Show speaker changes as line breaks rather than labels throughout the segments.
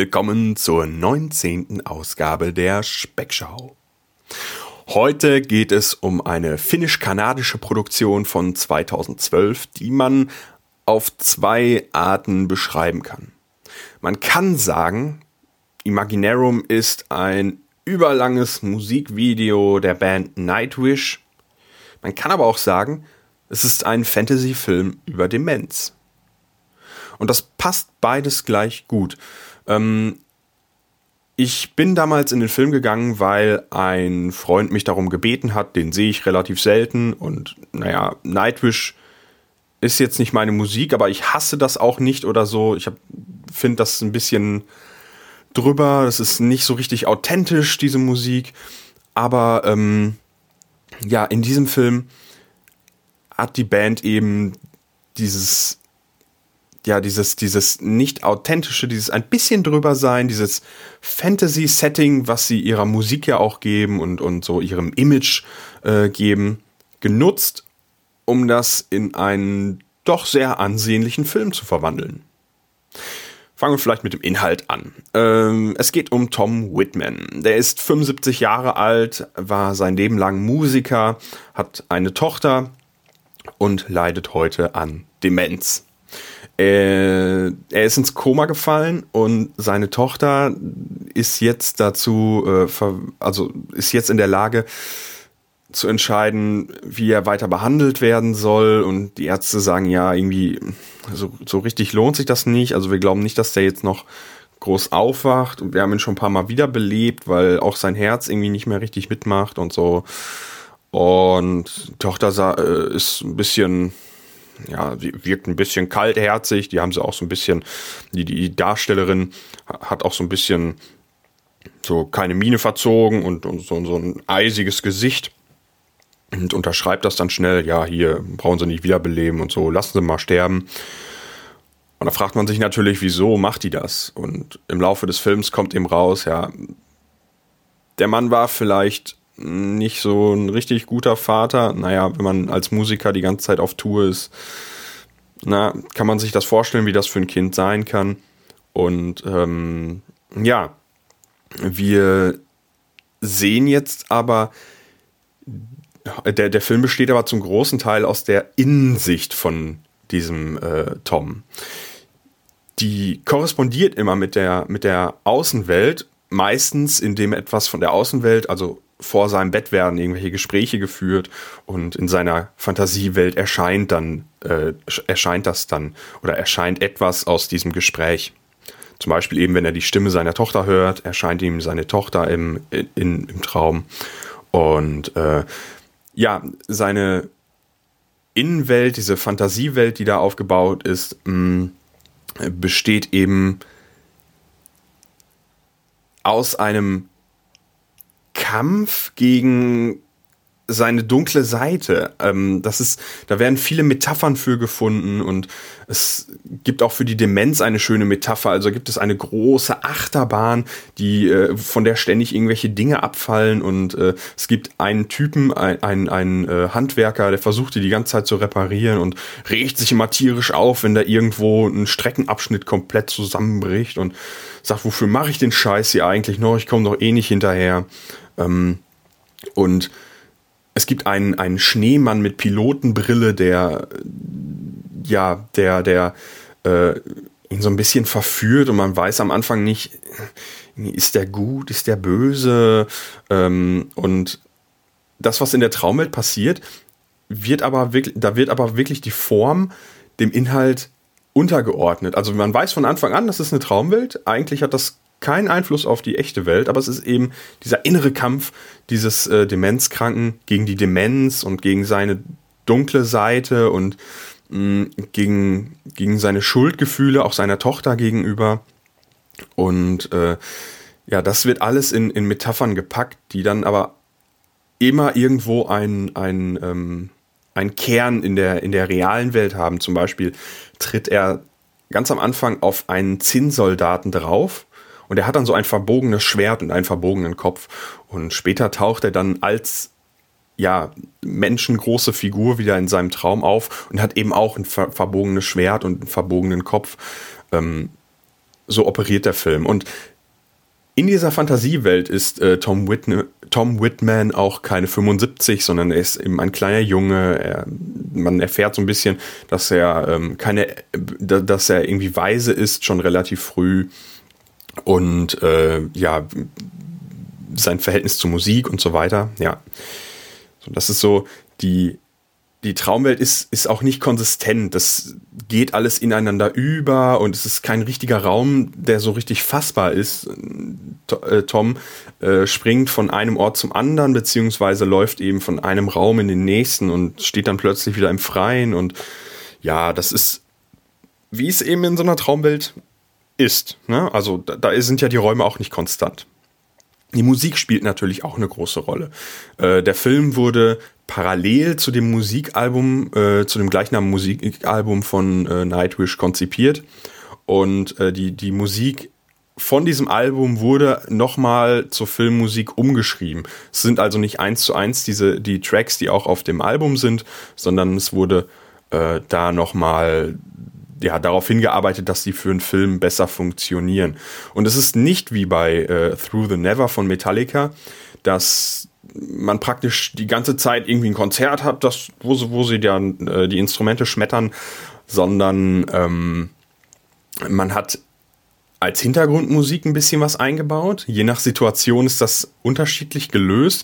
willkommen zur 19. Ausgabe der Speckschau. Heute geht es um eine finnisch-kanadische Produktion von 2012, die man auf zwei Arten beschreiben kann. Man kann sagen, Imaginarium ist ein überlanges Musikvideo der Band Nightwish. Man kann aber auch sagen, es ist ein Fantasy-Film über Demenz. Und das passt beides gleich gut. Ich bin damals in den Film gegangen, weil ein Freund mich darum gebeten hat. Den sehe ich relativ selten. Und naja, Nightwish ist jetzt nicht meine Musik, aber ich hasse das auch nicht oder so. Ich finde das ein bisschen drüber. Das ist nicht so richtig authentisch, diese Musik. Aber ja, in diesem Film hat die Band eben dieses nicht authentische, dieses ein bisschen drüber sein, dieses Fantasy-Setting, was sie ihrer Musik ja auch geben und so ihrem Image geben, genutzt, um das in einen doch sehr ansehnlichen Film zu verwandeln. Fangen wir vielleicht mit dem Inhalt an. Es geht um Tom Whitman. Der ist 75 Jahre alt, war sein Leben lang Musiker, hat eine Tochter und leidet heute an Demenz. Er ist ins Koma gefallen und seine Tochter ist jetzt ist jetzt in der Lage zu entscheiden, wie er weiter behandelt werden soll, und die Ärzte sagen, ja, irgendwie so richtig lohnt sich das nicht. Also wir glauben nicht, dass der jetzt noch groß aufwacht, und wir haben ihn schon ein paar Mal wiederbelebt, weil auch sein Herz irgendwie nicht mehr richtig mitmacht und so. Und die Tochter ist ein bisschen, ja, sie wirkt ein bisschen kaltherzig. Die haben sie auch so ein bisschen, die Darstellerin hat auch so ein bisschen so keine Miene verzogen und so ein eisiges Gesicht und unterschreibt das dann schnell. Ja, hier brauchen sie nicht wiederbeleben und so, lassen sie mal sterben. Und da fragt man sich natürlich, wieso macht die das? Und im Laufe des Films kommt eben raus, ja, der Mann war vielleicht nicht so ein richtig guter Vater. Naja, wenn man als Musiker die ganze Zeit auf Tour ist, kann man sich das vorstellen, wie das für ein Kind sein kann. Und ja, wir sehen jetzt aber, der Film besteht aber zum großen Teil aus der Innensicht von diesem Tom. Die korrespondiert immer mit der Außenwelt, meistens indem etwas von der Außenwelt, also vor seinem Bett werden irgendwelche Gespräche geführt und in seiner Fantasiewelt erscheint etwas aus diesem Gespräch. Zum Beispiel eben, wenn er die Stimme seiner Tochter hört, erscheint ihm seine Tochter im Traum. Und ja, seine Innenwelt, diese Fantasiewelt, die da aufgebaut ist, besteht eben aus einem Kampf gegen seine dunkle Seite. Da werden viele Metaphern für gefunden, und es gibt auch für die Demenz eine schöne Metapher. Also gibt es eine große Achterbahn, von der ständig irgendwelche Dinge abfallen, und es gibt einen Typen, einen Handwerker, der versucht die ganze Zeit zu reparieren und regt sich immer tierisch auf, wenn da irgendwo ein Streckenabschnitt komplett zusammenbricht und sagt, wofür mache ich den Scheiß hier eigentlich noch? Ich komme doch eh nicht hinterher. Und es gibt einen Schneemann mit Pilotenbrille, der ihn so ein bisschen verführt, und man weiß am Anfang nicht, ist der gut, ist der böse, und das, was in der Traumwelt passiert, wird aber wirklich die Form dem Inhalt untergeordnet. Also man weiß von Anfang an, das ist eine Traumwelt, eigentlich hat das keinen Einfluss auf die echte Welt, aber es ist eben dieser innere Kampf dieses Demenzkranken gegen die Demenz und gegen seine dunkle Seite und gegen seine Schuldgefühle, auch seiner Tochter gegenüber. Und ja, das wird alles in Metaphern gepackt, die dann aber immer irgendwo einen Kern in der realen Welt haben. Zum Beispiel tritt er ganz am Anfang auf einen Zinnsoldaten drauf, und er hat dann so ein verbogenes Schwert und einen verbogenen Kopf. Und später taucht er dann als menschengroße Figur wieder in seinem Traum auf und hat eben auch ein verbogenes Schwert und einen verbogenen Kopf. so operiert der Film. Und in dieser Fantasiewelt ist Tom Whitman auch keine 75, sondern er ist eben ein kleiner Junge. Man erfährt so ein bisschen, dass er irgendwie weise ist, schon relativ früh. Und sein Verhältnis zur Musik und so weiter. Ja, so, das ist so, die Traumwelt ist auch nicht konsistent. Das geht alles ineinander über und es ist kein richtiger Raum, der so richtig fassbar ist. Tom springt von einem Ort zum anderen, beziehungsweise läuft eben von einem Raum in den nächsten und steht dann plötzlich wieder im Freien. Und ja, das ist, wie es eben in so einer Traumwelt ist. Ne? Also da sind ja die Räume auch nicht konstant. Die Musik spielt natürlich auch eine große Rolle. Der Film wurde parallel zu dem Musikalbum, zu dem gleichnamigen Musikalbum von Nightwish konzipiert. Und die Musik von diesem Album wurde nochmal zur Filmmusik umgeschrieben. Es sind also nicht 1:1 die Tracks, die auch auf dem Album sind, sondern es wurde da nochmal darauf hingearbeitet, dass die für einen Film besser funktionieren. Und es ist nicht wie bei Through the Never von Metallica, dass man praktisch die ganze Zeit irgendwie ein Konzert hat, wo sie dann die Instrumente schmettern, sondern man hat als Hintergrundmusik ein bisschen was eingebaut. Je nach Situation ist das unterschiedlich gelöst.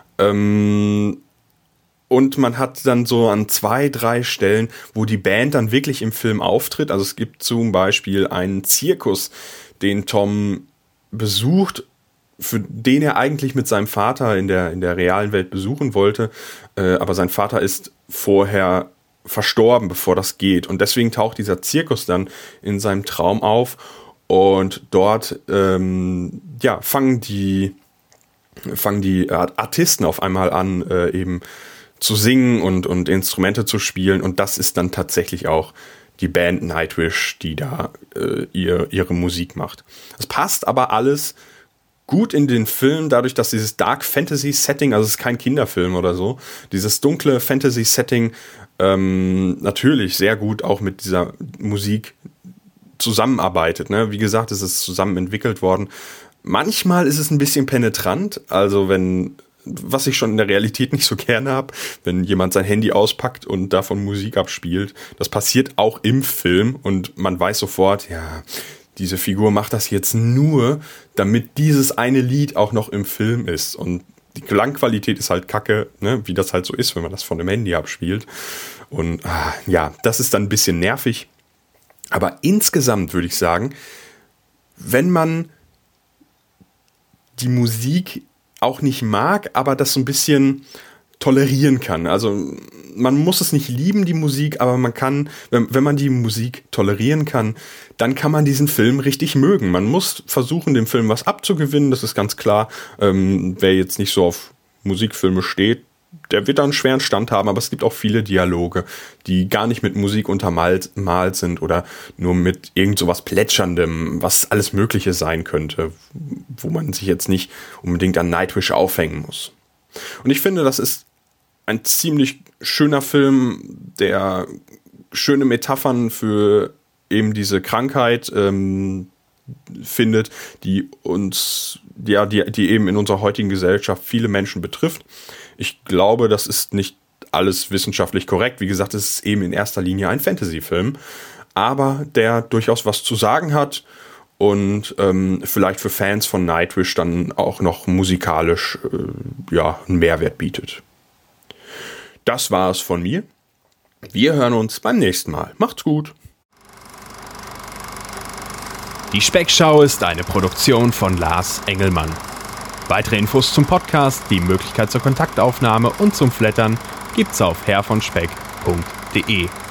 Und man hat dann so an 2-3 Stellen, wo die Band dann wirklich im Film auftritt. Also es gibt zum Beispiel einen Zirkus, den Tom besucht, für den er eigentlich mit seinem Vater in der realen Welt besuchen wollte. Aber sein Vater ist vorher verstorben, bevor das geht. Und deswegen taucht dieser Zirkus dann in seinem Traum auf. Und dort fangen die Artisten auf einmal an, eben zu singen und Instrumente zu spielen. Und das ist dann tatsächlich auch die Band Nightwish, die da ihre Musik macht. Es passt aber alles gut in den Film, dadurch, dass dieses Dark Fantasy Setting, also es ist kein Kinderfilm oder so, dieses dunkle Fantasy Setting natürlich sehr gut auch mit dieser Musik zusammenarbeitet. Ne? Wie gesagt, es ist zusammen entwickelt worden. Manchmal ist es ein bisschen penetrant, also was ich schon in der Realität nicht so gerne habe, wenn jemand sein Handy auspackt und davon Musik abspielt. Das passiert auch im Film und man weiß sofort, ja, diese Figur macht das jetzt nur, damit dieses eine Lied auch noch im Film ist. Und die Klangqualität ist halt kacke, ne? Wie das halt so ist, wenn man das von dem Handy abspielt. Und das ist dann ein bisschen nervig. Aber insgesamt würde ich sagen, wenn man die Musik auch nicht mag, aber das so ein bisschen tolerieren kann. Also man muss es nicht lieben, die Musik, aber man kann, wenn man die Musik tolerieren kann, dann kann man diesen Film richtig mögen. Man muss versuchen, dem Film was abzugewinnen, das ist ganz klar. Wer jetzt nicht so auf Musikfilme steht, der wird da einen schweren Stand haben, aber es gibt auch viele Dialoge, die gar nicht mit Musik untermalt sind oder nur mit irgend so was Plätscherndem, was alles Mögliche sein könnte, wo man sich jetzt nicht unbedingt an Nightwish aufhängen muss. Und ich finde, das ist ein ziemlich schöner Film, der schöne Metaphern für eben diese Krankheit findet, die eben in unserer heutigen Gesellschaft viele Menschen betrifft. Ich glaube, das ist nicht alles wissenschaftlich korrekt. Wie gesagt, es ist eben in erster Linie ein Fantasy-Film, aber der durchaus was zu sagen hat und vielleicht für Fans von Nightwish dann auch noch musikalisch einen Mehrwert bietet. Das war es von mir. Wir hören uns beim nächsten Mal. Macht's gut.
Die Speckschau ist eine Produktion von Lars Engelmann. Weitere Infos zum Podcast, die Möglichkeit zur Kontaktaufnahme und zum Flattern gibt's auf herrvonspeck.de.